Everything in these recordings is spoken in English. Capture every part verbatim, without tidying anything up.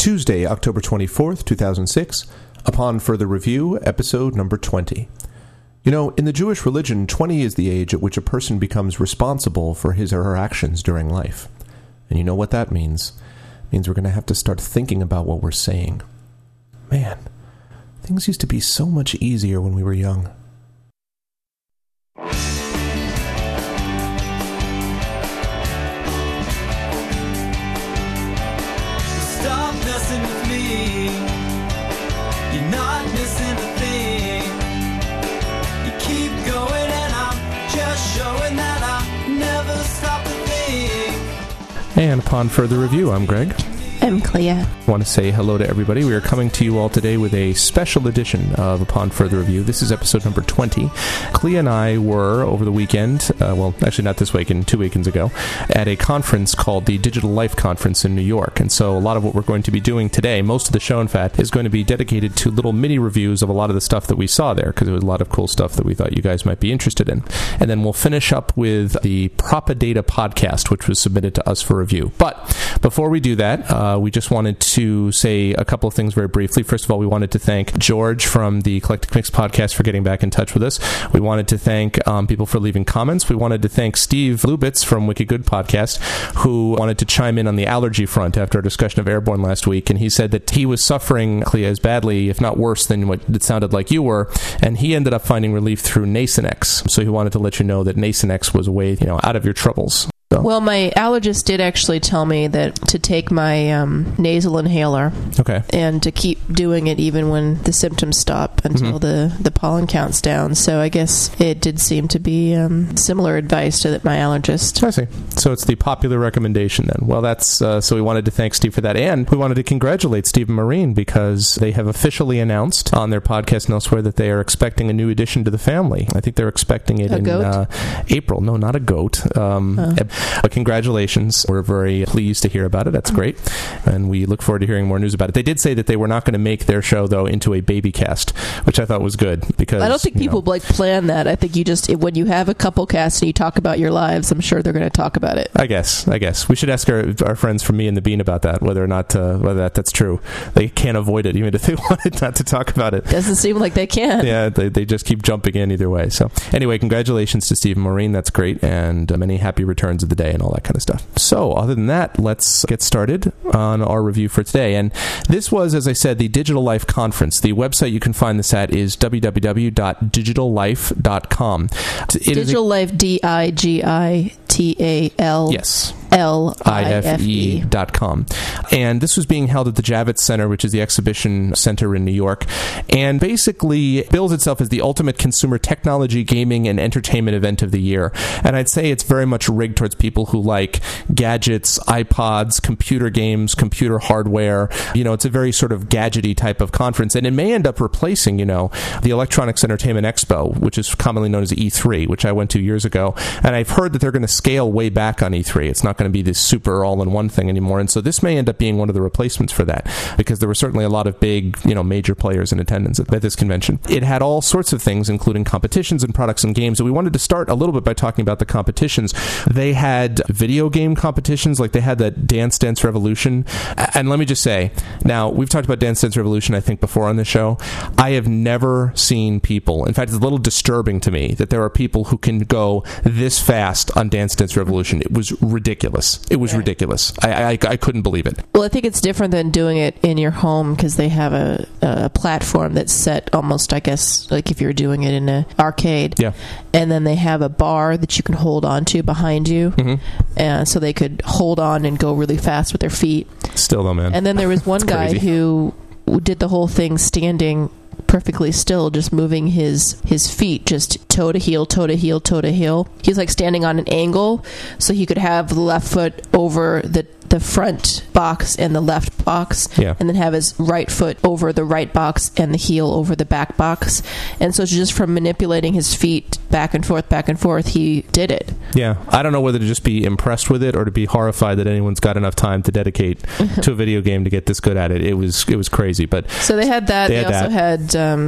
Tuesday, October twenty-fourth, two thousand six. Upon further review, episode number twenty. You know, in the Jewish religion, twenty is the age at which a person becomes responsible for his or her actions during life. And you know what that means? It means we're going to have to start thinking about what we're saying. Man, things used to be so much easier when we were young. Stop messing with me. You're not missing a thing. You keep going and I'm just showing that I never stop to think. And upon further review, I'm Greg. I'm Clea. I want to say hello to everybody. We are coming to you all today with a special edition of Upon Further Review. This is episode number twenty. Clea and I were, over the weekend, uh, well, actually not this weekend, two weekends ago, at a conference called the Digital Life Conference in New York. And so a lot of what we're going to be doing today, most of the show, in fact, is going to be dedicated to little mini reviews of a lot of the stuff that we saw there, because there was a lot of cool stuff that we thought you guys might be interested in. And then we'll finish up with the Propaganda podcast, which was submitted to us for review. But before we do that, uh, we just wanted to say a couple of things very briefly. First of all, we wanted to thank George from the Eclectic Mix podcast for getting back in touch with us. We wanted to thank um, people for leaving comments. We wanted to thank Steve Lubitz from Wicked Good podcast, who wanted to chime in on the allergy front after our discussion of Airborne last week. And he said that he was suffering, Clea, as badly, if not worse, than what it sounded like you were. And he ended up finding relief through Nasonex. So he wanted to let you know that Nasonex was a way, you know, out of your troubles. So. Well, my allergist did actually tell me that to take my um, nasal inhaler, okay, and to keep doing it even when the symptoms stop until mm-hmm. the, the pollen counts down. So I guess it did seem to be um, similar advice to my allergist. I see. So it's the popular recommendation then. Well, that's uh, so we wanted to thank Steve for that, and we wanted to congratulate Steve and Maureen because they have officially announced on their podcast and elsewhere that they are expecting a new addition to the family. I think they're expecting it a in uh, April. No, not a goat. Um, oh. But congratulations. We're very pleased to hear about it. That's great. And we look forward to hearing more news about it. They did say that they were not going to make their show, though, into a baby cast, which I thought was good. Because I don't think people know, like plan that. I think you just, when you have a couple casts and you talk about your lives, I'm sure they're going to talk about it. I guess. I guess. We should ask our, our friends from Me and the Bean about that, whether or not uh, whether that, that's true. They can't avoid it, even if they wanted not to talk about it. Doesn't seem like they can. Yeah, they, they just keep jumping in either way. So anyway, congratulations to Steve and Maureen. That's great. And uh, many happy returns of the day and all that kind of stuff. So other than that, let's get started on our review for today. And this was, as I said, the Digital Life Conference. The website you can find this at is w w w dot digital life dot com. It Digital Life, D I G I T A L. Yes. L I F E dot com. And this was being held at the Javits Center, which is the exhibition center in New York, and basically bills itself as the ultimate consumer technology, gaming, and entertainment event of the year. And I'd say it's very much rigged towards people who like gadgets, iPods, computer games, computer hardware. You know, it's a very sort of gadgety type of conference, and it may end up replacing, you know, the Electronics Entertainment Expo, which is commonly known as E three, which I went to years ago. And I've heard that they're going to scale way back on E three. It's not going to be this super all-in-one thing anymore, and so this may end up being one of the replacements for that, because there were certainly a lot of big, you know, major players in attendance at, at this convention. It had all sorts of things, including competitions and products and games, and we wanted to start a little bit by talking about the competitions. They had video game competitions, like they had that Dance Dance Revolution, and let me just say, now, we've talked about Dance Dance Revolution, I think, before on the show. I have never seen people, in fact, it's a little disturbing to me that there are people who can go this fast on Dance Dance Revolution. It was ridiculous. It was ridiculous. I, I I couldn't believe it. Well, I think it's different than doing it in your home because they have a, a platform that's set almost, I guess, like if you're doing it in an arcade. Yeah. And then they have a bar that you can hold on to behind you. Mm-hmm. And so they could hold on and go really fast with their feet. Still, though, man. And then there was one guy crazy. who did the whole thing standing perfectly still, just moving his his feet just toe to heel, toe to heel, toe to heel. He's like standing on an angle, so he could have the left foot over the the front box and the left box, yeah. and then have his right foot over the right box and the heel over the back box. And so just from manipulating his feet back and forth, back and forth, he did it. Yeah. I don't know whether to just be impressed with it or to be horrified that anyone's got enough time to dedicate to a video game to get this good at it. It was it was crazy. But so they had that. They, they had also that. had um,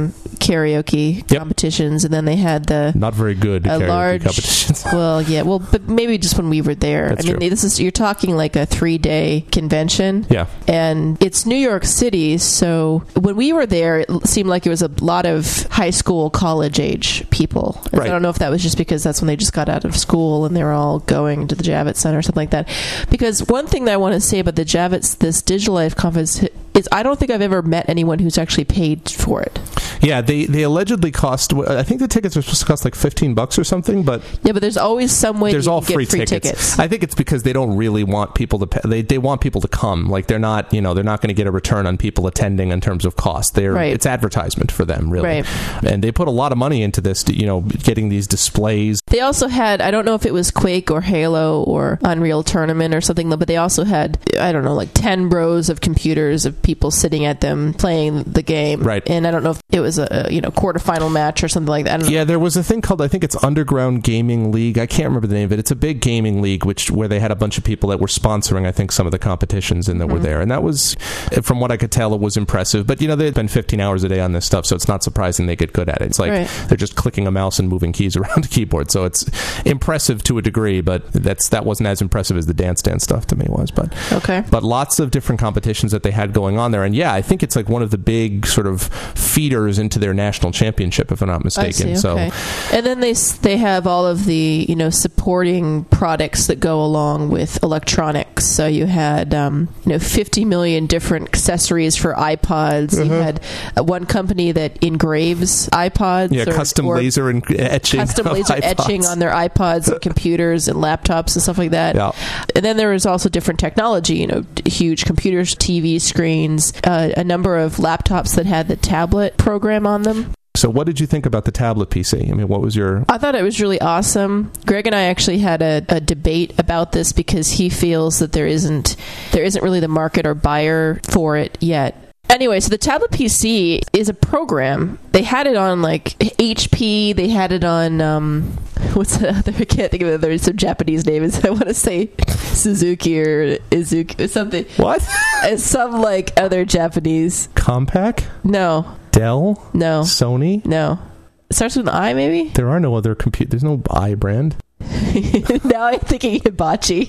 karaoke Yep. competitions, and then they had the Not very good a karaoke large competitions. well yeah well but maybe just when we were there. That's I mean true. this is you're talking like a three day convention. Yeah. And it's New York City, so when we were there it seemed like it was a lot of high school, college age people. Right. I don't know if that was just because that's when they just got out of school and they were all going to the Javits Center or something like that. Because one thing that I want to say about the Javits, this Digital Life conference, is I don't think I've ever met anyone who's actually paid for it. Yeah, they, they allegedly cost, I think the tickets are supposed to cost like fifteen bucks or something, but Yeah, but there's always some way there's that you all can free, get free tickets. tickets. I think it's because they don't really want people to pay. They, they want people to come. Like they're not, you know, they're not going to get a return on people attending in terms of cost. They're, Right. It's advertisement for them, really. Right. And they put a lot of money into this, to, you know, getting these displays. They also had, I don't know if it was Quake or Halo or Unreal Tournament or something, but they also had, I don't know, like ten rows of computers of people sitting at them playing the game. Right. And I don't know if it was a, you know, quarterfinal match or something like that. I don't know. Yeah, there was a thing called, I think it's Underground Gaming League. I can't remember the name of it. It's a big gaming league, which where they had a bunch of people that were sponsoring, I think, some of the competitions and that Mm-hmm. were there. And that was, from what I could tell, it was impressive. But, you know, they've been fifteen hours a day on this stuff, so it's not surprising they get good at it. It's like Right. they're just clicking a mouse and moving keys around a keyboard. So it's impressive to a degree, but that's that wasn't as impressive as the Dance Dance stuff to me was. But Okay. but lots of different competitions that they had going on there. And yeah, I think it's like one of the big sort of feeders into their national championship, if I'm not mistaken. I see, So okay. And then they s- they have all of the, you know, supporting products that go along with electronics. So you had um, you know fifty million different accessories for iPods. You had uh, one company that engraves iPods. yeah, or, custom or laser and etching. custom of laser iPods. etching on their iPods and computers and laptops and stuff like that. Yeah. And then there was also different technology, you know, d- huge computers, T V screens, uh, a number of laptops that had the tablet program on them. So what did you think about the tablet P C? I mean, what was your... I thought it was really awesome. Greg and I actually had a, a debate about this because he feels that there isn't there isn't really the market or buyer for it yet. Anyway, so the tablet P C is a program. They had it on like H P. They had it on um, what's the other? I can't think of it. There's some Japanese names. I want to say Suzuki or Izuki or something. What? It's some like other Japanese. Compaq? No, Dell? no, Sony? no. It starts with an I, maybe. There are no other compute. There's no I brand. Now I'm thinking hibachi.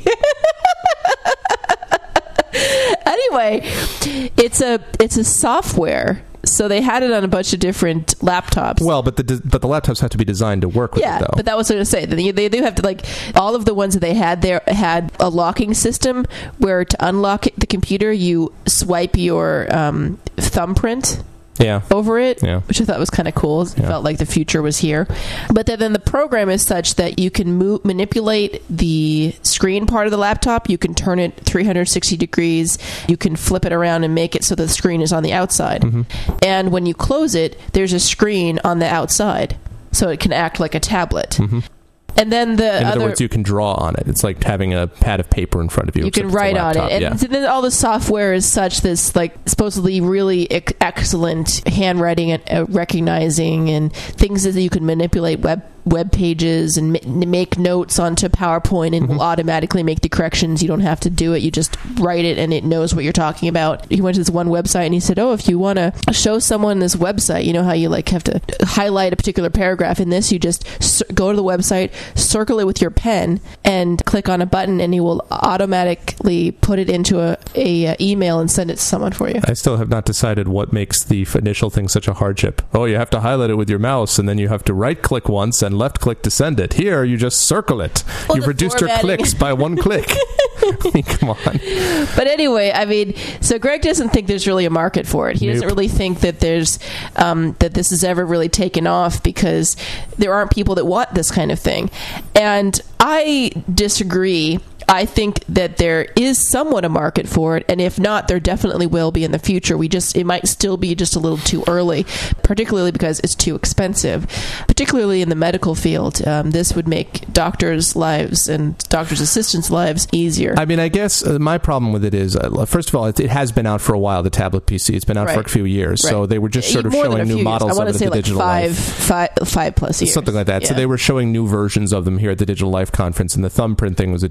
Anyway, it's a it's a software. So they had it on a bunch of different laptops. Well, but the de- but the laptops have to be designed to work with yeah, it, though. but that was what I was going to say. They, they do have to, like, all of the ones that they had there had a locking system where to unlock it, the computer, you swipe your um, thumbprint yeah. over it, Yeah. which I thought was kind of cool. It Yeah. felt like the future was here. But then, then the program is such that you can move, manipulate the screen part of the laptop. You can turn it three hundred sixty degrees. You can flip it around and make it so the screen is on the outside. Mm-hmm. And when you close it, there's a screen on the outside. So it can act like a tablet. Mm-hmm. And then the In other... other words, you can draw on it. It's like having a pad of paper in front of you. You except can it's a write on it, laptop. and yeah. then all the software is such this like supposedly really ec- excellent handwriting and uh, recognizing and things that you can manipulate web web pages and ma- make notes onto PowerPoint and Mm-hmm. will automatically make the corrections. You don't have to do it. You just write it and it knows what you're talking about. He went to this one website and he said, oh, if you want to show someone this website, you know how you like have to highlight a particular paragraph. In this, you just cir- go to the website, circle it with your pen, and click on a button, and he will automatically put it into a, a, uh email and send it to someone for you. I still have not decided what makes the f- initial thing such a hardship. Oh, you have to highlight it with your mouse, and then you have to right-click once and left-click to send it. Here, you just circle it. Well, You've the reduced your formatting. clicks by one click. I mean, come on. But anyway, I mean, so Greg doesn't think there's really a market for it. He doesn't Nope. really think that there's um, that this has ever really taken off because there aren't people that want this kind of thing. And I disagree. I think that there is somewhat a market for it, and if not, there definitely will be in the future. We just it might still be just a little too early, particularly because it's too expensive. Particularly in the medical field, um, this would make doctors' lives and doctors' assistants' lives easier. I mean, I guess uh, my problem with it is, uh, first of all, it, it has been out for a while, the tablet P C. It's been out for Right. a few years, so Right. they were just sort of More than a showing few new years. models I of want it to at say the like Digital five, Life. five, five plus years. Something like that. So Yeah. they were showing new versions of them here at the Digital Life conference, and the thumbprint thing was a different thing.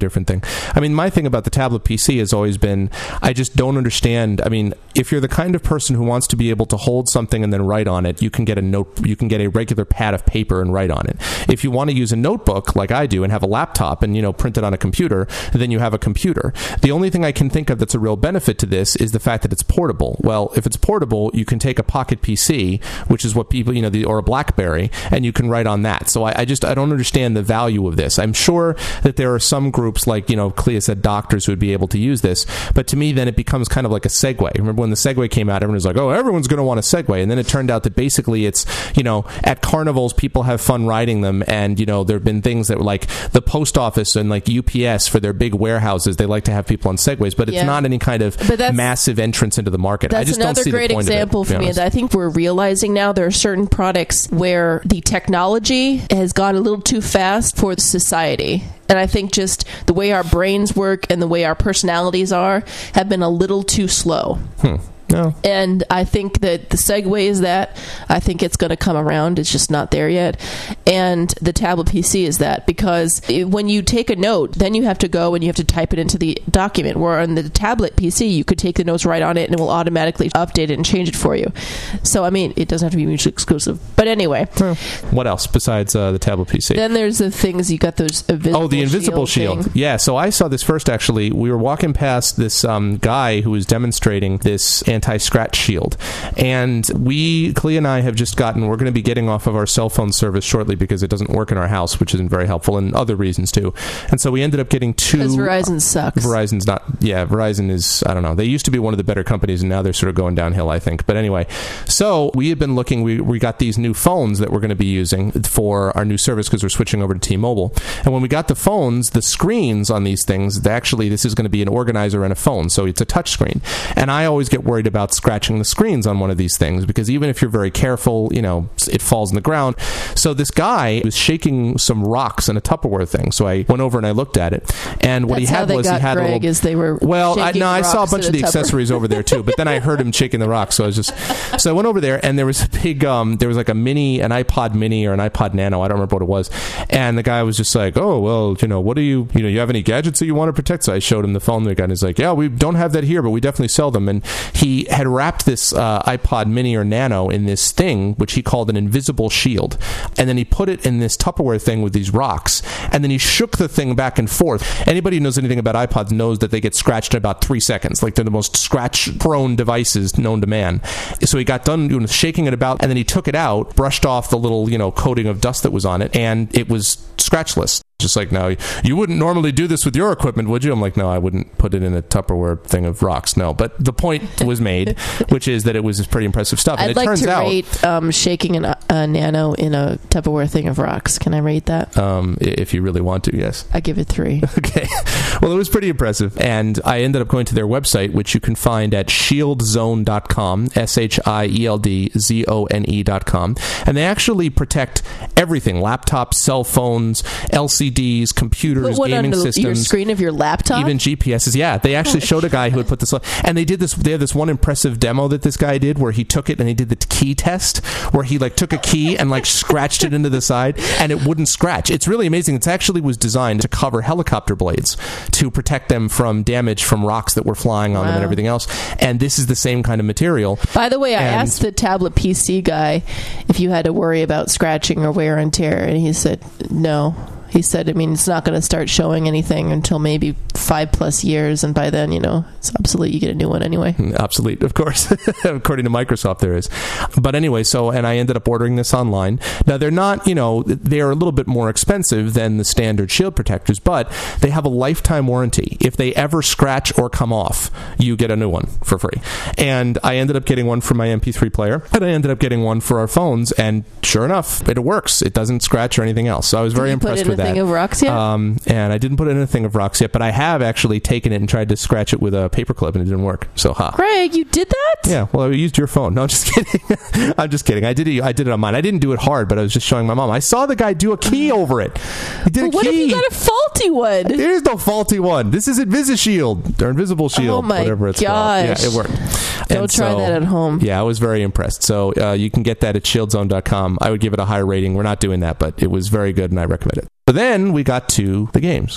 I mean, my thing about the tablet P C has always been, I just don't understand. I mean, if you're the kind of person who wants to be able to hold something and then write on it, you can get a note, you can get a regular pad of paper and write on it. If you want to use a notebook like I do and have a laptop and, you know, print it on a computer, then you have a computer. The only thing I can think of that's a real benefit to this is the fact that it's portable. Well, if it's portable, you can take a pocket P C, which is what people, you know, the, or a BlackBerry, and you can write on that. So I, I just, I don't understand the value of this. I'm sure that there are some groups like, you know, Clea said, doctors who would be able to use this. But to me, then it becomes kind of like a Segway. Remember when the Segway came out, everyone was like, oh, everyone's going to want a Segway. And then it turned out that basically it's, you know, at carnivals, people have fun riding them. And, you know, there have been things that were like the post office and like U P S for their big warehouses, they like to have people on Segways, but it's yeah. not any kind of massive entrance into the market. That's I just another don't see great the point example of it, for me. I think we're realizing now there are certain products where the technology has gone a little too fast for society. And I think just the way our brains work and the way our personalities are have been a little too slow. Hmm. No. And I think that the Segway is that. I think it's going to come around. It's just not there yet. And the tablet P C is that, because it, when you take a note, then you have to go and you have to type it into the document. Where on the tablet P C, you could take the notes right on it and it will automatically update it and change it for you. So, I mean, it doesn't have to be mutually exclusive. But anyway. Well, what else besides uh, the tablet P C? Then there's the things, you got those invisible Oh, the invisible shield. shield. Yeah, so I saw this first, actually. We were walking past this um, guy who was demonstrating this anti-scratch shield. And we, Clea and I, have just gotten, we're going to be getting off of our cell phone service shortly because it doesn't work in our house, which isn't very helpful, and other reasons too. And so we ended up getting two. Because Verizon sucks. Verizon's not, yeah, Verizon is, I don't know. They used to be one of the better companies, and now they're sort of going downhill, I think. But anyway, so we had been looking, we, we got these new phones that we're going to be using for our new service because we're switching over to T-Mobile. And when we got the phones, the screens on these things, they actually, this is going to be an organizer and a phone, so it's a touch screen. And I always get worried about scratching the screens on one of these things because even if you're very careful, you know, it falls in the ground. So this guy was shaking some rocks in a Tupperware thing. So I went over and I looked at it, and what That's he had how they was got he had Greg, a little. Is they were well, I, no, I saw a bunch of the Tupperware. accessories over there too, but then I heard him shaking the rocks. So I was just, so I went over there, and there was a big, um, there was like a mini, an iPod Mini or an iPod Nano. I don't remember what it was, and the guy was just like, oh well, you know, what do you, you know, you have any gadgets that you want to protect? So I showed him the phone. The guy is like, yeah, we don't have that here, but we definitely sell them. And he had wrapped this uh, iPod Mini or Nano in this thing, which he called an invisible shield. And then he put it in this Tupperware thing with these rocks. And then he shook the thing back and forth. Anybody who knows anything about iPods knows that they get scratched in about three seconds. Like they're the most scratch-prone devices known to man. So he got done you know, shaking it about, and then he took it out, brushed off the little, you know, coating of dust that was on it, and it was scratchless. Just like, no, you wouldn't normally do this with your equipment, would you? I'm like, no, I wouldn't put it in a Tupperware thing of rocks. No, but the point was made, which is that it was pretty impressive stuff. And I'd it like turns to out, rate um, shaking an, a Nano in a Tupperware thing of rocks. Can I rate that? Um, if you really want to, yes. I give it three. Okay. Well, it was pretty impressive. And I ended up going to their website, which you can find at shield zone dot com, S H I E L D Z O N E dot com. And they actually protect everything, laptops, cell phones, L C Ds, computers, Put one gaming on the, systems, your screen of your laptop, even G P Ses. Yeah, they actually showed a guy who had put this on, and they did this. They had this one impressive demo that this guy did, where he took it and he did the key test, where he like took a key and like scratched it into the side, and it wouldn't scratch. It's really amazing. It actually was designed to cover helicopter blades to protect them from damage from rocks that were flying on wow. them and everything else. And this is the same kind of material. By the way, I and asked the tablet P C guy if you had to worry about scratching or wear and tear, and he said no. He said, I mean, it's not going to start showing anything until maybe five plus years, and by then, you know, it's obsolete. You get a new one anyway. Obsolete, of course. According to Microsoft, there is. But anyway, so, and I ended up ordering this online. Now, they're not, you know, they're a little bit more expensive than the standard shield protectors, but they have a lifetime warranty. If they ever scratch or come off, you get a new one for free. And I ended up getting one for my M P three player, and I ended up getting one for our phones, and sure enough, it works. It doesn't scratch or anything else. So I was very impressed with that. Thing of rocks yet? Um, and I didn't put it in a thing of rocks yet, but I have actually taken it and tried to scratch it with a paperclip, and it didn't work. So, ha. Greg, you did that? Yeah. Well, I used your phone. No, I'm just kidding. I'm just kidding. I did it. I did it on mine. I didn't do it hard, but I was just showing my mom. I saw the guy do a key over it. He did but a what key. if you got a faulty one? There is no faulty one. This is InvisiShield or Invisible Shield, oh my whatever it's gosh. called. Yeah, it worked. Don't and try so, that at home. Yeah, I was very impressed. So uh, you can get that at shield zone dot com. I would give it a high rating. We're not doing that, but it was very good, and I recommend it. But then we got to the games, Claire.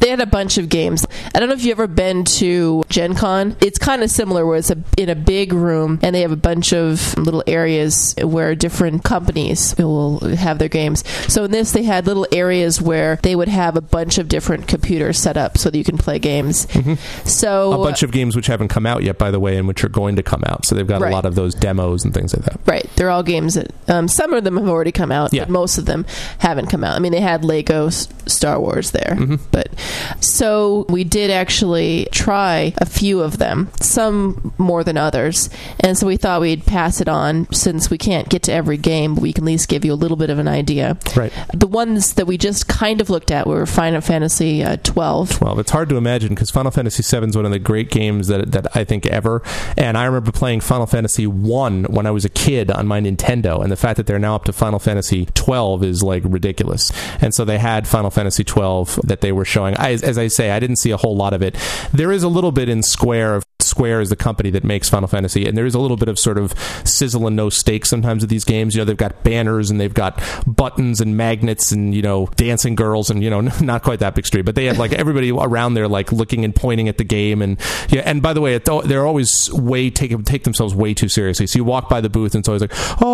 They had a bunch of games. I don't know if you've ever been to Gen Con. It's kind of similar where it's a, in a big room and they have a bunch of little areas where different companies will have their games. So in this, they had little areas where they would have a bunch of different computers set up so that you can play games. Mm-hmm. So a bunch of games which haven't come out yet, by the way, and which are going to come out. So they've got right. a lot of those demos and things like that. Right. They're all games that um, some of them have already come out, yeah. but most of them haven't come out. I mean, they had Lego Star Wars there, mm-hmm. but so we did actually try a few of them, some more than others, and so we thought we'd pass it on since we can't get to every game, but we can at least give you a little bit of an idea. Right. The ones that we just kind of looked at were Final Fantasy uh, twelve. twelve. It's hard to imagine because Final Fantasy seven is one of the great games that that I think ever, and I remember playing Final Fantasy one when I was a kid on my Nintendo, and the fact that they're now up to Final Fantasy twelve is like ridiculous. And so they had Final Fantasy twelve that they were showing. I, as I say, I didn't see a whole lot of it. There is a little bit in Square. Square is the company that makes Final Fantasy, and there is a little bit of sort of sizzle and no steak sometimes with these games. You know, they've got banners and they've got buttons and magnets and, you know, dancing girls and, you know, not quite that big street, but they have like everybody around there like looking and pointing at the game. And yeah, and by the way, they're always way take take themselves way too seriously. So you walk by the booth and it's always like,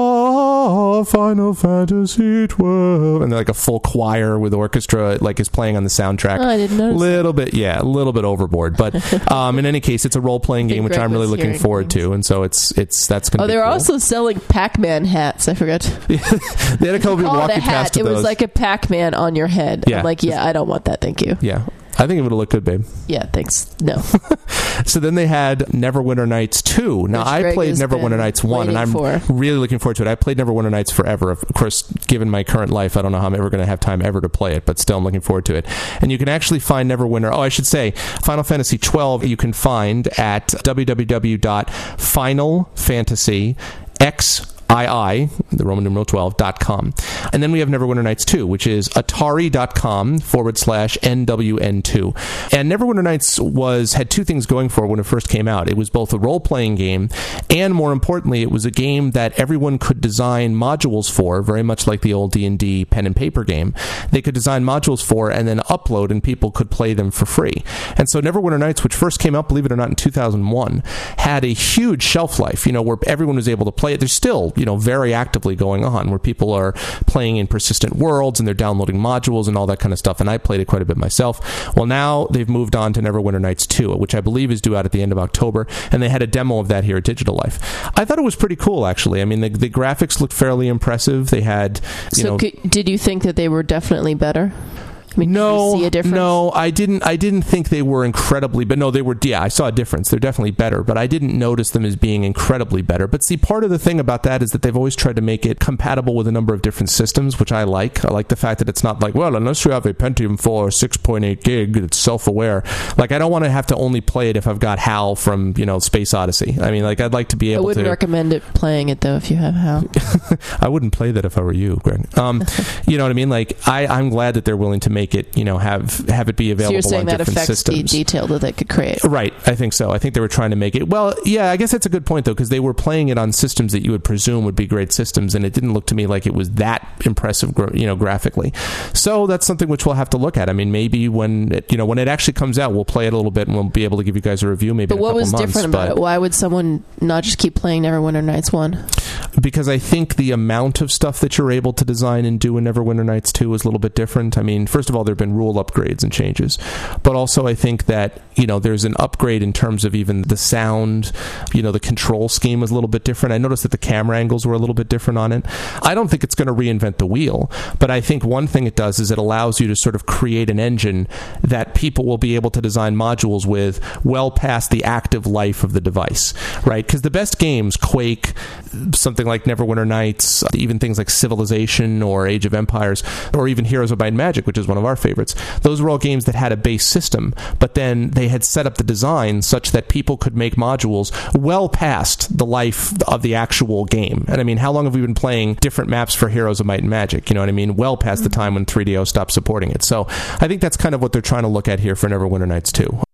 oh, Final Fantasy twelve, and they're like a full choir with orchestra like is playing on the soundtrack. Oh, I didn't notice. Little bit, yeah, a little bit overboard, but um, in any case, it's a role playing game which I'm really looking forward things. to, and so it's it's that's going to oh be they're cool. Also selling Pac-Man hats. I forgot. They had a couple people walking past it those. Was like a Pac-Man on your head. Yeah. I'm like, yeah, I don't want that, thank you. Yeah, I think it would look good, babe. Yeah, thanks. No. So then they had Neverwinter Nights two. Now, Which I Greg played Neverwinter Nights one, and I'm for. really looking forward to it. I played Neverwinter Nights forever. Of course, given my current life, I don't know how I'm ever going to have time ever to play it, but still I'm looking forward to it. And you can actually find Neverwinter... Oh, I should say, Final Fantasy twelve you can find at w w w dot final fantasy x I, the Roman numeral twelve, dot com. And then we have Neverwinter Nights two, which is atari.com forward slash NWN2. And Neverwinter Nights was had two things going for it when it first came out. It was both a role-playing game, and more importantly, it was a game that everyone could design modules for, very much like the old D and D pen and paper game. They could design modules for and then upload, and people could play them for free. And so Neverwinter Nights, which first came out, believe it or not, in two thousand one, had a huge shelf life, you know, where everyone was able to play it. There's still, you know, very actively going on, where people are playing in persistent worlds and they're downloading modules and all that kind of stuff, and I played it quite a bit myself. Well, now they've moved on to Neverwinter Nights two, which I believe is due out at the end of October, and they had a demo of that here at Digital Life. I thought it was pretty cool, actually. I mean, the, the graphics looked fairly impressive. They had, you so know... Could, did you think that they were definitely better? I mean, no, did you see a difference? no, I didn't. I didn't think they were incredibly, but no, they were. Yeah, I saw a difference. They're definitely better, but I didn't notice them as being incredibly better. But see, part of the thing about that is that they've always tried to make it compatible with a number of different systems, which I like. I like the fact that it's not like, well, unless you have a Pentium four six point eight gig, it's self-aware. Like, I don't want to have to only play it if I've got HAL from, you know, Space Odyssey. I mean, like, I'd like to be able to. I wouldn't to... recommend it playing it though if you have HAL. I wouldn't play that if I were you, Greg. Um, you know what I mean? Like, I, I'm glad that they're willing to make it, you know, have have it be available so you're saying on that different affects systems. The detail that they could create. Right, I think so. I think they were trying to make it. Well, yeah, I guess that's a good point though, because they were playing it on systems that you would presume would be great systems, and it didn't look to me like it was that impressive, you know, graphically. So that's something which we'll have to look at. I mean, maybe when it, you know, when it actually comes out, we'll play it a little bit and we'll be able to give you guys a review. Maybe. But in a what couple was months, different about it? Why would someone not just keep playing Neverwinter Nights one? Because I think the amount of stuff that you're able to design and do in Neverwinter Nights two is a little bit different. I mean, first of all, there have been rule upgrades and changes, but also I think that, you know, there's an upgrade in terms of even the sound, you know, the control scheme was a little bit different. I noticed that the camera angles were a little bit different on it. I don't think it's going to reinvent the wheel, but I think one thing it does is it allows you to sort of create an engine that people will be able to design modules with well past the active life of the device, right? Because the best games, Quake, something like Neverwinter Nights, even things like Civilization or Age of Empires, or even Heroes of Might and Magic, which is one of our favorites, those were all games that had a base system, but then they had set up the design such that people could make modules well past the life of the actual game. And I mean, how long have we been playing different maps for Heroes of Might and Magic? You know what I mean? Well past mm-hmm. the time when three D O stopped supporting it. So I think that's kind of what they're trying to look at here for Neverwinter Nights two. I'm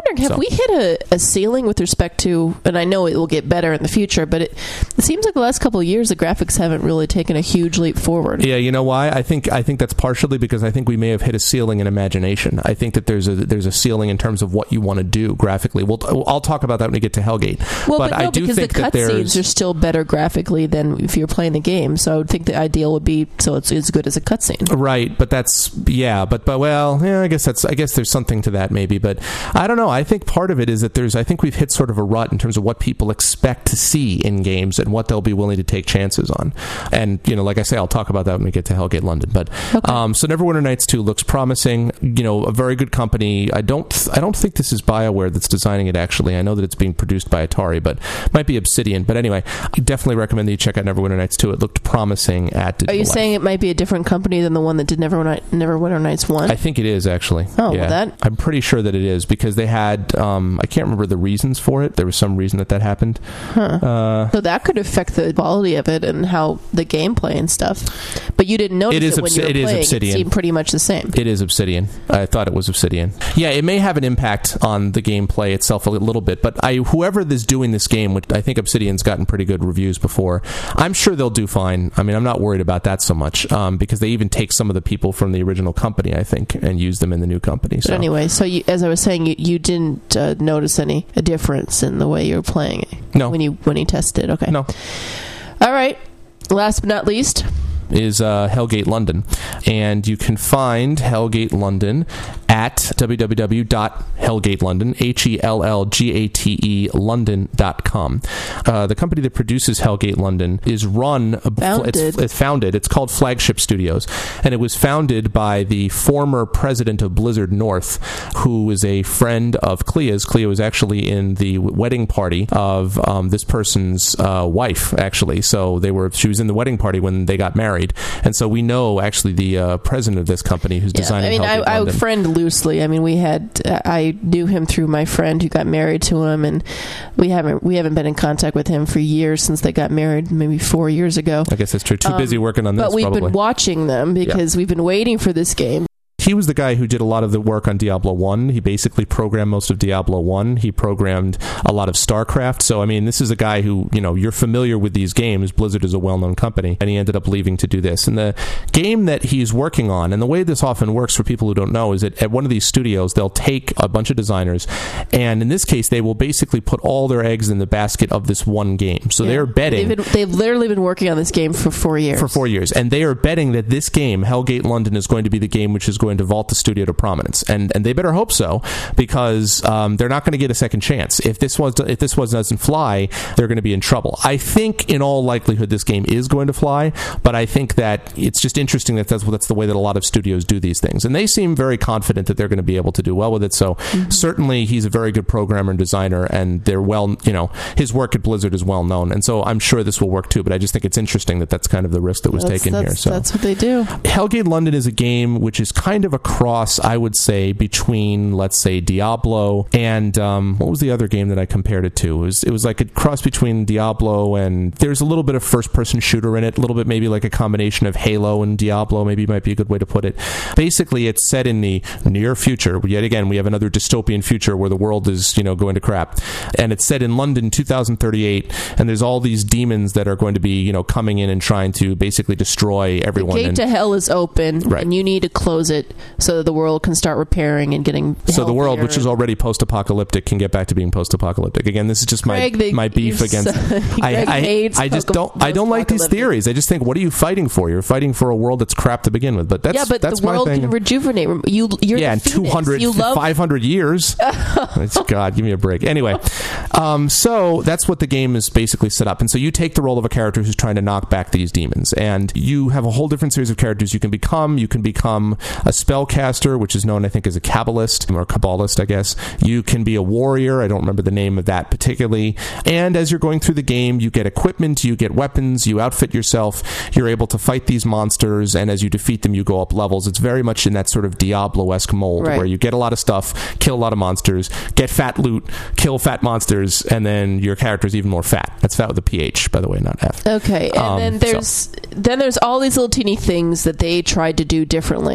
wondering, have So- we hit a, a ceiling with respect to, and I know it will get better in the future, but it, it seems like the last couple of years the graphics haven't really taken a huge leap forward. Yeah, you know why? I think I think that's partially because I think we may have hit a ceiling in imagination. I think that there's a there's a ceiling in terms of what you want to do graphically. We'll I'll talk about that when we get to Hellgate. Well, but, but, no, I do because think the that there's cutscenes are still better graphically than if you're playing the game. So I would think the ideal would be so it's as good as a cutscene. right, but that's yeah, but but well, yeah, I guess that's I guess there's something to that maybe, but I don't know. I think part of it is that there's I think we've hit sort of a rut in terms of what people expect to see in games and what they'll be willing to take chances on. And you know, like I say, I'll talk about that when we get to Hellgate London. But Okay. um, so Neverwinter Nights two looks promising. You know, a very good company. I don't th- I don't think this is BioWare that's designing it. Actually, I know that it's being produced by Atari, but it might be Obsidian. But anyway, I definitely recommend that you check out Neverwinter Nights two. It looked promising at Digital Are you Life. saying it might be a different company than the one that did Neverwinter, Neverwinter Nights one? I think it is actually. Oh, yeah. well, that- I'm pretty sure that it is because they had. Um, I can't remember the reasons for it. There was some reason that that happened. Huh. Uh, So that could affect the quality of it and how the gameplay and stuff. But you didn't notice It it, is when Obsi- you were it is playing. Obsidian. It seemed pretty much the same. It is Obsidian. I thought it was Obsidian. Yeah, it may have an impact on the gameplay itself a little bit, but I, whoever is doing this game, which I think Obsidian's gotten pretty good reviews before, I'm sure they'll do fine. I mean, I'm not worried about that so much um, because they even take some of the people from the original company, I think, and use them in the new company. But So anyway, so you, as I was saying, you, you didn't uh, notice any a difference in the way you were playing it no, when you when you tested. Okay. no. All right. Last but not least, is uh, Hellgate London. And you can find Hellgate London at w w w dot hellgate london, H E L L G A T E London dot com. Uh, the company that produces Hellgate London is run, Founded. It's, it's founded, it's called Flagship Studios, and it was founded by the former president of Blizzard North, who was a friend of Clea's. Clea was actually in the wedding party of um, this person's uh, wife, actually. So they were, she was in the wedding party when they got married. And so we know actually the uh, president of this company who's yeah, designing I mean, Hellgate I, I London. friend loosely. I mean, we had I knew him through my friend who got married to him, and we haven't we haven't been in contact with him for years since they got married, maybe four years ago. I guess that's true. Too busy Um, working on this, But we've probably. been watching them because we've been waiting for this game. He was the guy who did a lot of the work on Diablo one. He basically programmed most of Diablo one. He programmed a lot of StarCraft. So, I mean, this is a guy who, you know, you're familiar with these games. Blizzard is a well-known company, and he ended up leaving to do this. And the game that he's working on, and the way this often works for people who don't know, is that at one of these studios, they'll take a bunch of designers, and in this case, they will basically put all their eggs in the basket of this one game. So Yeah. they're betting... They've, been, they've literally been working on this game for four years. For four years. And they are betting that this game, Hellgate London, is going to be the game which is going to vault the studio to prominence. And and they better hope so, because um, they're not going to get a second chance. If this was if this was doesn't fly, they're going to be in trouble. I think in all likelihood this game is going to fly, but I think that it's just interesting that that's, that's the way that a lot of studios do these things. And they seem very confident that they're going to be able to do well with it. So mm-hmm. certainly he's a very good programmer and designer, and they're well, you know, his work at Blizzard is well known. And so I'm sure this will work too, but I just think it's interesting that that's kind of the risk that was that's, taken that's, here. So that's what they do. Hellgate London is a game which is kind of a cross, I would say, between, let's say, Diablo and um, what was the other game that I compared it to? It was, it was like a cross between Diablo and there's a little bit of first-person shooter in it, a little bit maybe like a combination of Halo and Diablo, maybe might be a good way to put it. Basically, it's set in the near future. Yet again, we have another dystopian future where the world is, you know, going to crap. And it's set in London, two thousand thirty-eight, and there's all these demons that are going to be, you know, coming in and trying to basically destroy everyone. The gate and, to hell is open, right. and you need to close it so that the world can start repairing and getting So the world, healthier. which is already post-apocalyptic, can get back to being post-apocalyptic. Again, this is just my Craig, they- my beef you against. s- I Greg I, hates I just poco- don't I don't like these post-apocalyptic. theories. I just think, what are you fighting for? You're fighting for a world that's crap to begin with. But that's yeah, but that's the my world thing. can rejuvenate. You, you're yeah, in the phoenix. two hundred, You love five hundred years. It's, God, give me a break. Anyway, um, so that's what the game is basically set up. And so you take the role of a character who's trying to knock back these demons. And you have a whole different series of characters you can become. You can become a spellcaster, which is known, I think, as a Kabbalist, or Kabbalist, I guess. You can be a warrior. I don't remember the name of that particularly. And as you're going through the game, you get equipment, you get weapons, you outfit yourself. You're able to fight these monsters. And as you defeat them, you go up levels. It's very much in that sort of Diablo-esque mold, Right. where you get a lot of stuff, kill a lot of monsters, get fat loot, kill fat monsters, and then your character's even more fat. That's fat with a P H, by the way, not F. Okay, and Um, then there's then there's all these little teeny things that they tried to do differently.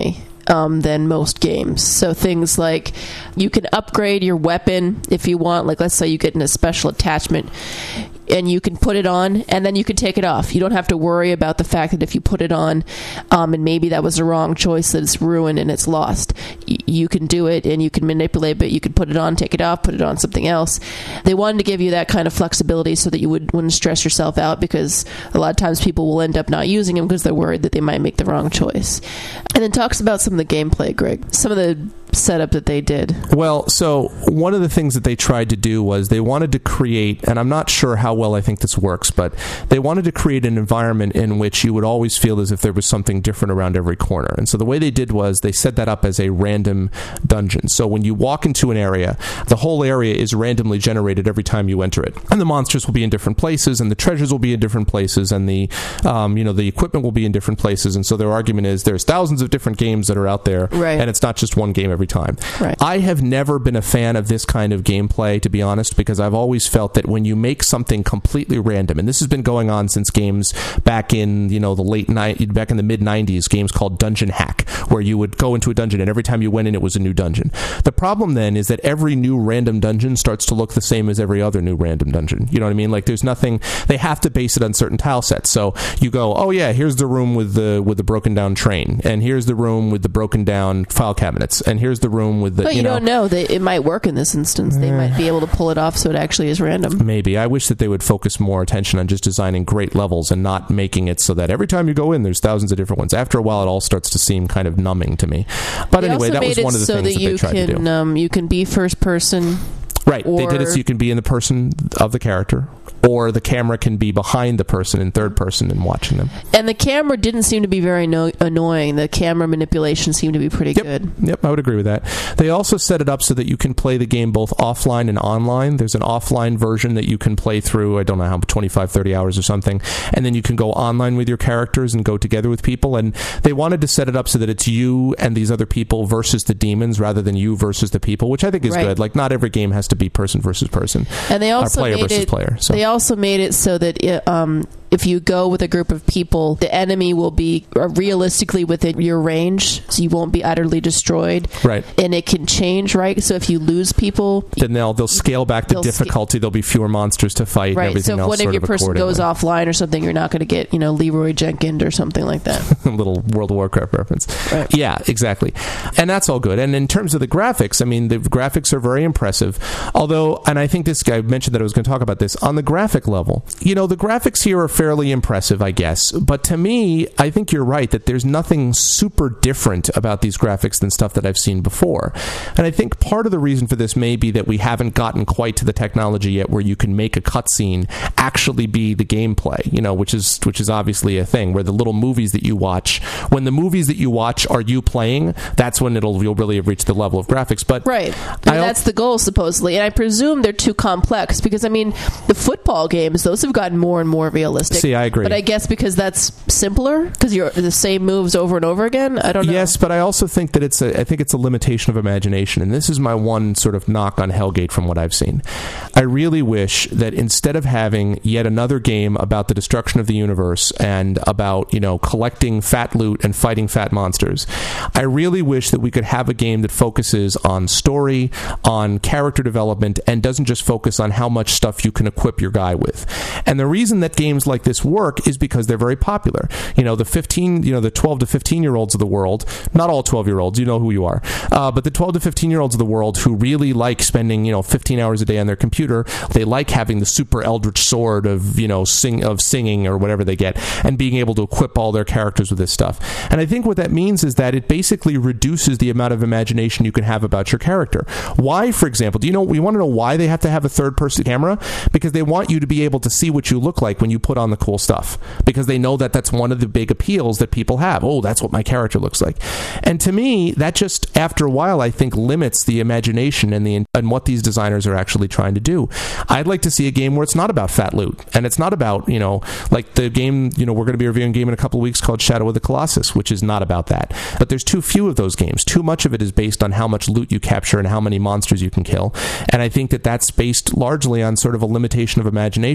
um, than most games. So things like you can upgrade your weapon if you want. Like, let's say you get in a special attachment, and you can put it on, and then you can take it off. You don't have to worry about the fact that if you put it on, um, and maybe that was the wrong choice, that it's ruined and it's lost. Y- you can do it, and you can manipulate it. You can put it on, take it off, put it on something else. They wanted to give you that kind of flexibility so that you would, wouldn't stress yourself out, because a lot of times people will end up not using them because they're worried that they might make the wrong choice. And then talks about some of the gameplay, Greg. Some of the setup that they did. Well, so one of the things that they tried to do was they wanted to create, and I'm not sure how well I think this works, but they wanted to create an environment in which you would always feel as if there was something different around every corner. And so the way they did was they set that up as a random dungeon. So when you walk into an area, the whole area is randomly generated every time you enter it. And the monsters will be in different places, and the treasures will be in different places, and the um, you know the equipment will be in different places. And so their argument is there's thousands of different games that are out there, right, and it's not just one game every time. Right. I have never been a fan of this kind of gameplay, to be honest, because I've always felt that when you make something completely random, and this has been going on since games back in you know the late ni- back in the mid nineties, games called Dungeon Hack, where you would go into a dungeon and every time you went in it was a new dungeon. The problem then is that every new random dungeon starts to look the same as every other new random dungeon. You know what I mean? Like there's nothing, they have to base it on certain tile sets. So you go, oh yeah, here's the room with the with the broken down train, and here's the room with the broken down file cabinets, and here's the room with the But you, you know, don't know. They, it might work in this instance. They might be able to pull it off so it actually is random. Maybe. I wish that they would focus more attention on just designing great levels and not making it so that every time you go in, there's thousands of different ones. After a while, it all starts to seem kind of numbing to me. But They anyway, also that made was it one of the so things that, that, you they tried can, to do. Um, you can be first person. Right. Or, they did it so you can be in the person of the character, or the camera can be behind the person in third person and watching them. And the camera didn't seem to be very no- annoying. The camera manipulation seemed to be pretty yep. good. Yep, I would agree with that. They also set it up so that you can play the game both offline and online. There's an offline version that you can play through, I don't know how, twenty-five, thirty hours or something, and then you can go online with your characters and go together with people. And they wanted to set it up so that it's you and these other people versus the demons rather than you versus the people, which I think is right. good. Like, not every game has to be person versus person. And they also or player made versus it, player. So. They also made it so that it, um, if you go with a group of people, the enemy will be realistically within your range, so you won't be utterly destroyed. Right. And it can change, right? So if you lose people, then they'll they'll scale back the difficulty. Sca- there'll be fewer monsters to fight. Right. And everything so if else one of your of person goes offline or something, you're not going to get, you know, Leroy Jenkins or something like that. A little World of Warcraft reference. Right. Yeah, exactly. And that's all good. And in terms of the graphics, I mean, the graphics are very impressive. Although, and I think this guy mentioned that I was going to talk about this on the graphic level. You know, the graphics here are fairly impressive, I guess. But to me, I think you're right that there's nothing super different about these graphics than stuff that I've seen before. And I think part of the reason for this may be that we haven't gotten quite to the technology yet where you can make a cutscene actually be the gameplay, you know, which is which is obviously a thing where the little movies that you watch, when the movies that you watch are you playing, that's when it'll you'll really have reached the level of graphics. But right. And that's the goal, supposedly. And I presume they're too complex because, I mean, the football games, those have gotten more and more realistic. See, I agree. But I guess because that's simpler, because you're the same moves over and over again. I don't know. Yes, but I also think that it's a I think it's a limitation of imagination, and this is my one sort of knock on Hellgate from what I've seen. I really wish that instead of having yet another game about the destruction of the universe and about, you know, collecting fat loot and fighting fat monsters, I really wish that we could have a game that focuses on story, on character development, and doesn't just focus on how much stuff you can equip your guy with. And the reason that games like this work is because they're very popular. You know, the fifteen, you know, the twelve to fifteen year olds of the world, not all twelve year olds, you know who you are, uh, but the twelve to fifteen year olds of the world who really like spending, you know, fifteen hours a day on their computer, they like having the super eldritch sword of, you know, sing of singing or whatever they get, and being able to equip all their characters with this stuff. And I think what that means is that it basically reduces the amount of imagination you can have about your character. Why, for example, do you know, we want to know why they have to have a third person camera? Because they want you to be able to see what you look like when you put on the cool stuff. Because they know that that's one of the big appeals that people have. Oh, that's what my character looks like. And to me, that just, after a while, I think limits the imagination and the and what these designers are actually trying to do. I'd like to see a game where it's not about fat loot, and it's not about, you know, like the game, you know, we're going to be reviewing a game in a couple of weeks called Shadow of the Colossus, which is not about that. But there's too few of those games. Too much of it is based on how much loot you capture and how many monsters you can kill. And I think that that's based largely on sort of a limitation of imagination because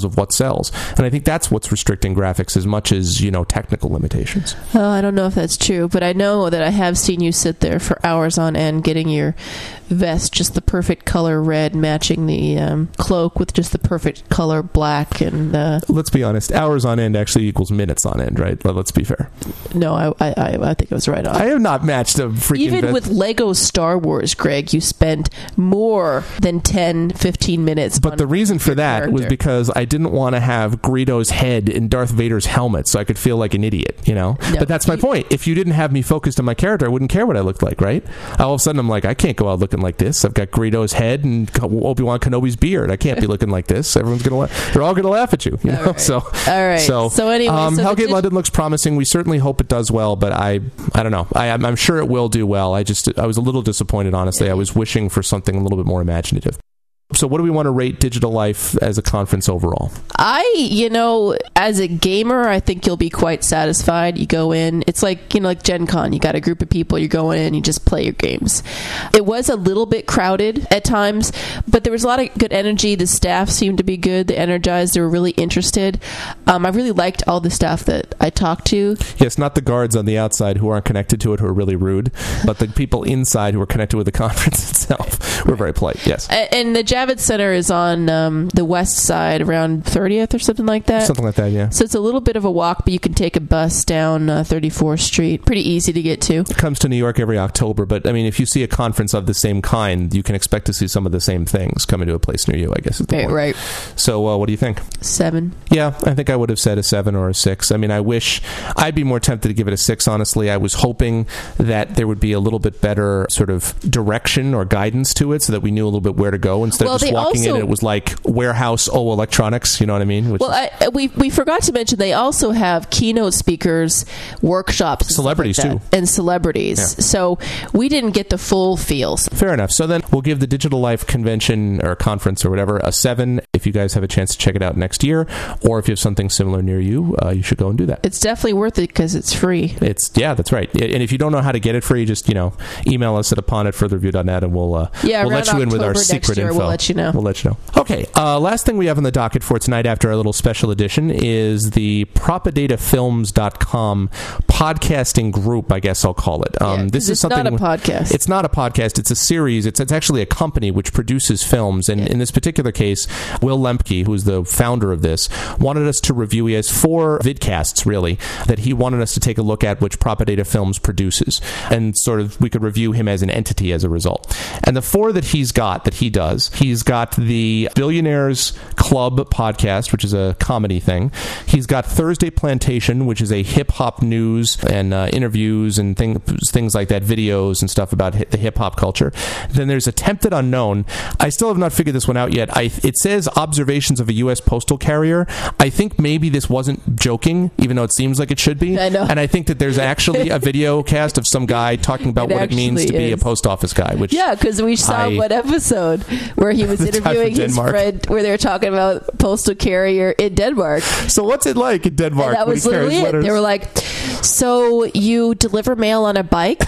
details of what sells. And I think that's what's restricting graphics as much as, you know, technical limitations. Oh, I don't know if that's true, but I know that I have seen you sit there for hours on end getting your vest just the perfect color red, matching the um, cloak with just the perfect color black. And uh, let's be honest, hours on end actually equals minutes on end, right? But let's be fair. No, I I, I think I was right on. I have not matched a freaking Even vest. with Lego Star Wars, Greg, you spent more than ten, fifteen minutes. But on the reason for that character. was because I didn't want to have Greedo's head in Darth Vader's helmet, so I could feel like an idiot, you know? No, but that's my you, point. If you didn't have me focused on my character, I wouldn't care what I looked like, right? All of a sudden, I'm like, I can't go out looking like this. I've got Greedo's head and Obi-Wan Kenobi's beard. I can't be looking like this. Everyone's gonna, la- they're all gonna laugh at you, you know? All right. So, all right. So, so anyway, um, so Hellgate dig- London looks promising. We certainly hope it does well, but I, I don't know. I, I'm, I'm sure it will do well. I just, I was a little disappointed, honestly. I was wishing for something a little bit more imaginative. So what do we want to rate Digital Life as a conference overall? I, you know, as a gamer, I think you'll be quite satisfied. You go in, it's like, you know, like Gen Con. You got a group of people, you go in, you just play your games. It was a little bit crowded at times, but there was a lot of good energy. The staff seemed to be good. They energized. They were really interested. Um, I really liked all the staff that I talked to. Yes, not the guards on the outside who aren't connected to it who are really rude, but the people inside who are connected with the conference itself were very polite. Yes. And the Javits Center is on um, the west side around thirtieth or something like that. Something like that, yeah. So it's a little bit of a walk, but you can take a bus down uh, thirty-fourth Street. Pretty easy to get to. It comes to New York every October, but I mean, if you see a conference of the same kind, you can expect to see some of the same things coming to a place near you, I guess. Is the Right, point. right. So uh, what do you think? Seven. Yeah, I think I would have said a seven or a six. I mean, I wish I'd be more tempted to give it a six, honestly. I was hoping that there would be a little bit better sort of direction or guidance to it so that we knew a little bit where to go instead Well, of just they walking in also- and it was like warehouse, oh, electronics, you know what I mean? Which Well, is, I, we we forgot to mention they also have keynote speakers, workshops, and stuff Celebrities, like that, too. and celebrities. Yeah. So we didn't get the full feels. fair enough. So then we'll give the Digital Life convention or conference or whatever a seven. If you guys have a chance to check it out next year, or if you have something similar near you, uh, you should go and do that. It's definitely worth it because it's free. It's yeah, that's right. And if you don't know how to get it free, just you know, email us at upon at further review dot net and we'll uh, Yeah, we'll let around you in with our October next secret year, info. we'll let you know. We'll let you know. Okay. Uh, last thing we have on the docket for tonight, after our little special edition, is the propaganda films dot com podcasting group. I guess I'll call it. Um, Yeah, this is it's something. not a podcast. It's not a podcast. It's a series. It's it's actually a company which produces films. And Yeah. in this particular case, Will Lemke, who's the founder of this, wanted us to review. He has four vidcasts, really, that he wanted us to take a look at, which Propaganda Films produces. And sort of we could review him as an entity as a result. And the four that he's got, that he does, he's got the Billionaires Club podcast, which is a comedy thing. He's got Thursday Plantation, which is a hip-hop news and uh, interviews and thing, things like that, videos and stuff about hi- the hip-hop culture. Then there's Attempted Unknown. I still have not figured this one out yet. I, it says Observations of a U S Postal Carrier. I think maybe this wasn't joking, even though it seems like it should be. I know. And I think that there's actually a video cast of some guy talking about It what it means to actually be a is. post office guy, which Yeah, because we saw I- one episode where he was The guy from interviewing his Denmark. friend, where they were talking about postal carrier in Denmark. So what's it like in Denmark And that when was he carries literally it. letters? They were like, so you deliver mail on a bike?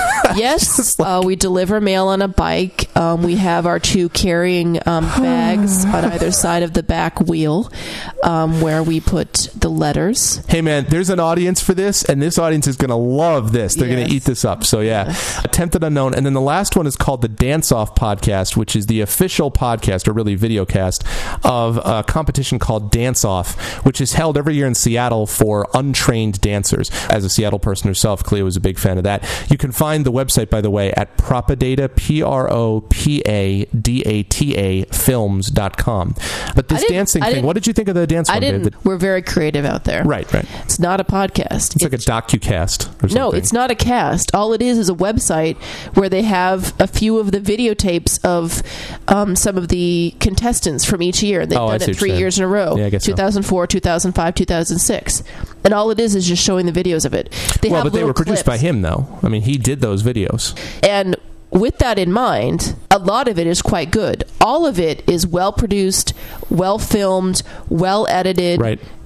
Yes, uh, we deliver mail on a bike. Um, we have our two carrying um, bags on either side of the back wheel um, where we put the letters. Hey man, there's an audience for this, and this audience is going to love this. They're going Yes. to eat this up. So yeah, Yes. Attempted Unknown, and then the last one is called the Dance Off Podcast, which is the official podcast, or really video cast, of a competition called Dance Off, which is held every year in Seattle for untrained dancers. As a Seattle person herself, Clea was a big fan of that. You can find the website, by the way, at Propadata, P R O P A D A T A films dot com. But this I didn't- dancing I thing, didn't- what did you think of the dance I one, didn't. David? We're very creative out there. Right, right. It's not a podcast. It's like a docu-cast or something. No, it's not a cast. All it is is a website where they have a few of the videotapes of um, some of the contestants from each year. They've Oh, I done see it what three you're saying. years in a row. Yeah, I guess so. two thousand four, two thousand five, two thousand six. And all it is is just showing the videos of it. They well, have but they little were produced by clips. him, though. I mean, he did those videos. And with that in mind, a lot of it is quite good. All of it is well produced, well filmed, well edited. Right.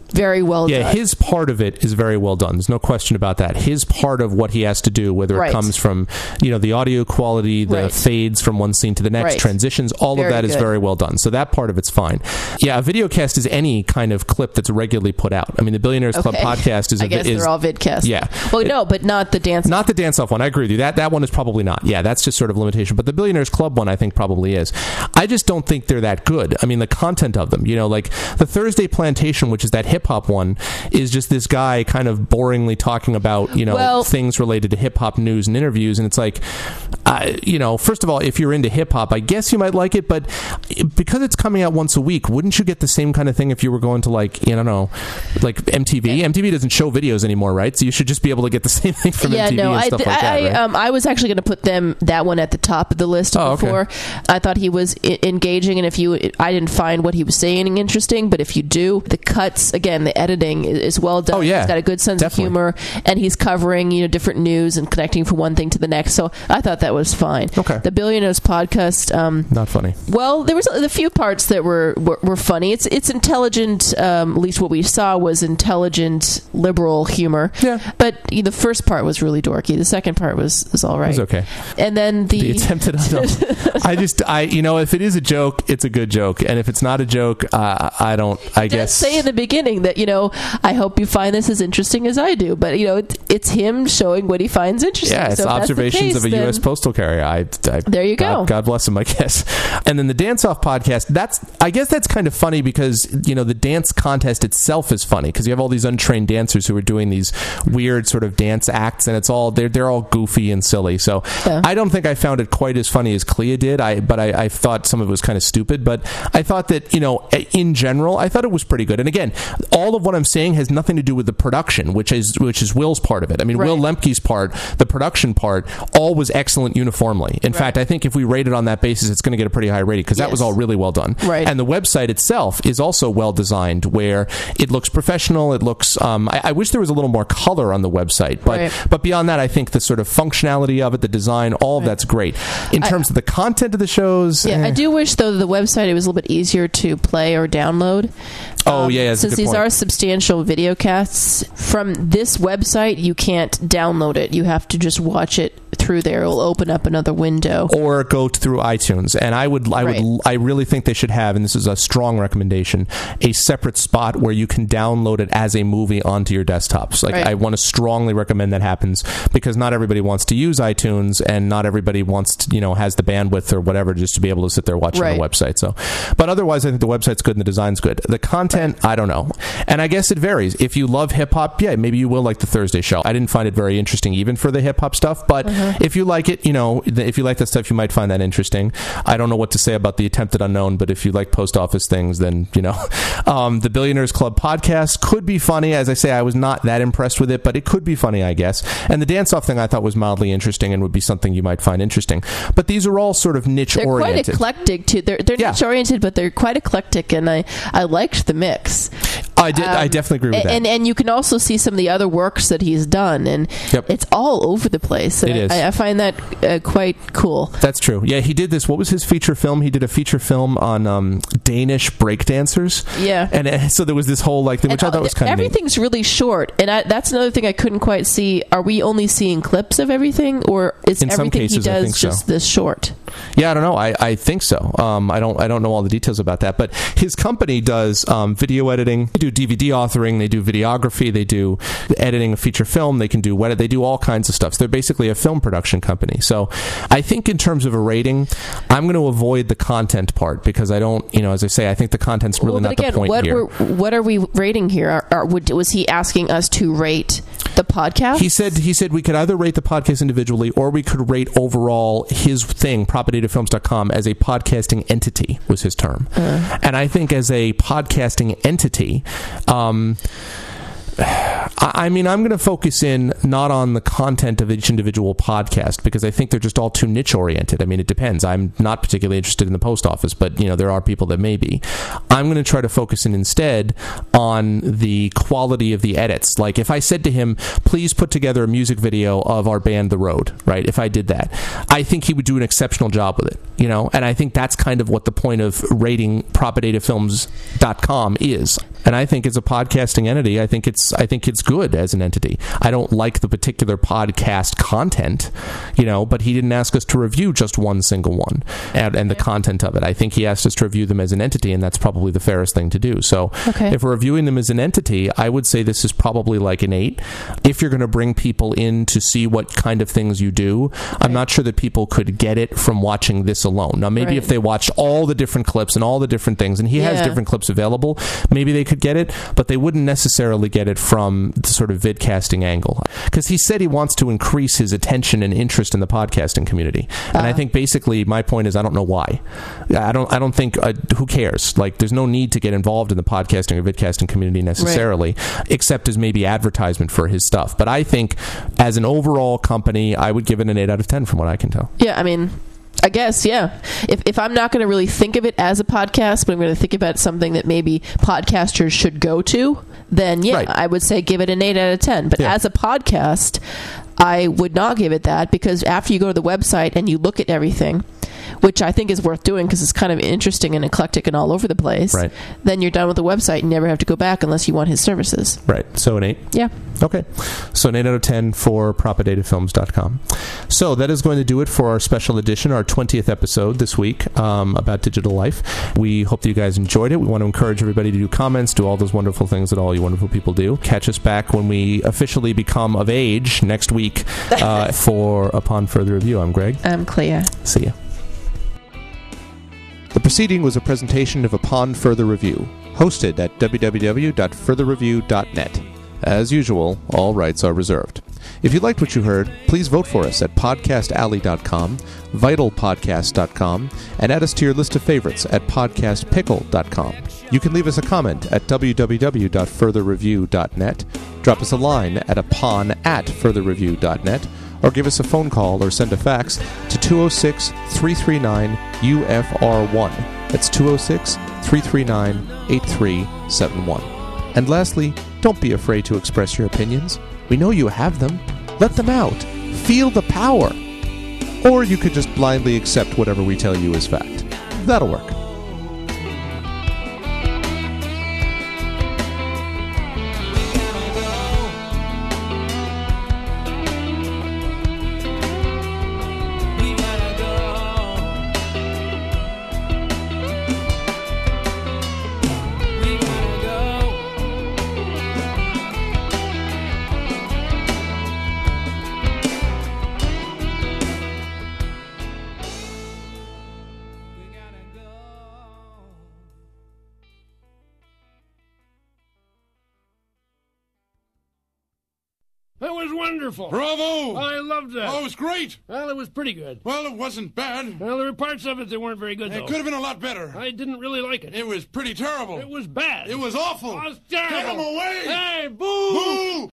very well Yeah, done. his part of it is very well done. There's no question about that. His part of what he has to do, whether Right. it comes from, you know, the audio quality, the Right. fades from one scene to the next, Right. transitions, all Very of that is good. very well done. So that part of it's fine. Yeah, a videocast is any kind of clip that's regularly put out. I mean, the Billionaires Club Okay. podcast is I a guess is they're all vidcasts. Yeah. Well, It- no, but not the dance. Not the dance-off one. I agree with you. That that one is probably not. Yeah, that's just sort of limitation. But the Billionaires Club one, I think, probably is. I just don't think they're that good. I mean, the content of them, you know, like the Thursday Plantation, which is that hip-hop one, is just this guy kind of boringly talking about, you know, Well- things related to hip-hop news and interviews. And it's like, uh, you know, first of all, if you're into hip-hop, I guess you might like it. But because it's coming out once a week, wouldn't you get the same kind of thing if you were going to, like, you know, like M T V? M T V doesn't show videos anymore, right? So you should just be able to get the same thing from yeah, M T V no, and I, stuff th- like that, I, right? um, I was actually going to put them that one at the top of the list Oh, okay. before. I thought he was I- engaging, and if you, I didn't find what he was saying interesting, but if you do, the cuts again, the editing is, is well done. Oh, yeah. He's got a good sense Definitely. of humor, and he's covering you know different news and connecting from one thing to the next. So I thought that was fine. Okay. The Billionaires podcast. Um, Not funny. Well, there was a, a few parts that were, were, were funny. It's it's intelligent. Um, at least what we saw was intelligent liberal humor. Yeah. But you know, the first part was really dorky. The second part was was all right. It was okay. And then the, The attempted unknown. I just, I, you know, if it is a joke, it's a good joke, and if it's not a joke, uh, I don't. I does guess say in the beginning that you know I hope you find this as interesting as I do. But you know, it, it's him showing what he finds interesting. Yeah, it's So if that's the observations case, of a then- U S postal carrier. I, I There you God, go. God bless him, I guess. And then the dance off podcast. That's, I guess, that's kind of funny because you know the dance contest itself is funny because you have all these untrained dancers who are doing these weird sort of dance acts, and it's all they're they're all goofy and silly. So Yeah. I don't think I found it quite as funny as Clea did. I but I, I thought some of it was kind of stupid. But I thought that you know in general, I thought it was pretty good. And again, all of what I'm saying has nothing to do with the production, which is which is Will's part of it. I mean, Will Right. Lemke's part, the production part, all was excellent uniformly. In fact, I think if we rate it on that basis, it's going to get a pretty high rating because that was Yes. all really well done. Right. And the website itself is also well designed, where it looks professional. It looks. Um, I, I wish there was a little more color on the website, but Right. but beyond that, I think the sort of functionality of it, the design, all of that's great. In I- terms of the content of the shows, Yeah, eh. I do wish though the website it was a little bit easier to play or download. Oh, Um, yeah, that's a since good these point. are substantial video casts from this website, you can't download it. You have to just watch it through there. It'll open up another window. or go t- through iTunes. And I would, I Right. would, I really think they should have, and this is a strong recommendation, a separate spot where you can download it as a movie onto your desktops. Like Right. I want to strongly recommend that happens because not everybody wants to use iTunes, and not everybody wants to, you know, has the bandwidth or whatever just to be able to sit there watching Right. the website. So, but otherwise, I think the website's good and the design's good. The content, I don't know, and I guess it varies. If you love hip hop, yeah, maybe you will like the Thursday show. I didn't find it very interesting even for the hip hop stuff, but if you like it, you know, th- if you like that stuff, you might find that interesting. I don't know what to say about the attempted unknown, but if you like post office things, then you know, um, the Billionaires Club podcast could be funny. As I say, I was not that impressed with it, but it could be funny, I guess. And the dance off thing I thought was mildly interesting and would be something you might find interesting. But these are all sort of niche They're oriented. quite eclectic too. They're they're Yeah. niche oriented, but they're quite eclectic, and I I liked the mix. I did. I Um, definitely agree with that. And and you can also see some of the other works that he's done, and Yep. it's all over the place. And It is. I, I find that uh, quite cool. That's true. Yeah, he did this. What was his feature film? He did a feature film on um, Danish breakdancers. Yeah. And uh, so there was this whole like, thing, which And, I thought uh, was kind of neat. everything's really short, and I, that's another thing I couldn't quite see. Are we only seeing clips of everything, or is In some everything cases, he I does think so. just this short? Yeah, I don't know. I, I think so. Um, I don't I don't know all the details about that, but his company does um, video editing. They do D V D authoring. They do videography. They do editing of feature film. They can do what they do all kinds of stuff. So they're basically a film production company. So I think in terms of a rating, I'm going to avoid the content part because I don't. You know, as I say, I think the content's really well, but not again, the point what here. Were, what are we rating here? Are, are, would, was he asking us to rate the podcast? He said he said we could either rate the podcast individually or we could rate overall his thing, propagated films dot com, as a podcasting entity was his term. Uh. And I think as a podcasting entity, um, I, I mean, I'm going to focus in not on the content of each individual podcast because I think they're just all too niche oriented. I mean, it depends. I'm not particularly interested in the post office, but you know, there are people that may be. I'm going to try to focus in instead on the quality of the edits. Like if I said to him, please put together a music video of our band The Road, right? If I did that, I think he would do an exceptional job with it, you know? And I think that's kind of what the point of rating propaganda films dot com is. And I think as a podcasting entity, I think it's I think it's good as an entity. I don't like the particular podcast content, you know, but he didn't ask us to review just one single one and, and the content of it. I think he asked us to review them as an entity, and that's probably the fairest thing to do. So okay. If we're reviewing them as an entity, I would say this is probably like an eight. If you're going to bring people in to see what kind of things you do, I'm not sure that people could get it from watching this alone. Now, maybe right. if they watched all the different clips and all the different things, and he yeah. has different clips available, maybe they could get it, but they wouldn't necessarily get it from the sort of vidcasting angle. Because he said he wants to increase his attention and interest in the podcasting community. And uh-huh. I think basically my point is I don't know why. I don't I don't think, uh, who cares? Like, there's no need to get involved in the podcasting or vidcasting community necessarily, right. except as maybe advertisement for his stuff. But I think as an overall company, I would give it an eight out of ten from what I can tell. Yeah, I mean... I guess, yeah. If if I'm not going to really think of it as a podcast, but I'm going to think about something that maybe podcasters should go to, then yeah, right. I would say give it an eight out of ten. But yeah. as a podcast, I would not give it that, because after you go to the website and you look at everything, which I think is worth doing because it's kind of interesting and eclectic and all over the place, right. then you're done with the website and never have to go back unless you want his services. Right. So an eight? Yeah. Okay. So an eight out of ten for propaganda films dot com. So that is going to do it for our special edition, our twentieth episode this week um, about digital life. We hope that you guys enjoyed it. We want to encourage everybody to do comments, do all those wonderful things that all you wonderful people do. Catch us back when we officially become of age next week uh, for Upon Further Review. I'm Greg. I'm Clea. See ya. The preceding was a presentation of Upon Further Review, hosted at w w w dot further review dot net. As usual, all rights are reserved. If you liked what you heard, please vote for us at podcast alley dot com, vital podcast dot com, and add us to your list of favorites at podcast pickle dot com. You can leave us a comment at w w w dot further review dot net, drop us a line at upon at further review dot net, or give us a phone call or send a fax to two oh six, three three nine, U F R one. That's two oh six, three three nine, eight three seven one. And lastly, don't be afraid to express your opinions. We know you have them. Let them out. Feel the power. Or you could just blindly accept whatever we tell you is fact. That'll work. That was wonderful. Bravo! I loved that. Oh, it was great. Well, it was pretty good. Well, it wasn't bad. Well, there were parts of it that weren't very good, It though. could have been a lot better. I didn't really like it. It was pretty terrible. It was bad. It was awful. It was terrible. Get him away! Hey, boo! Boo!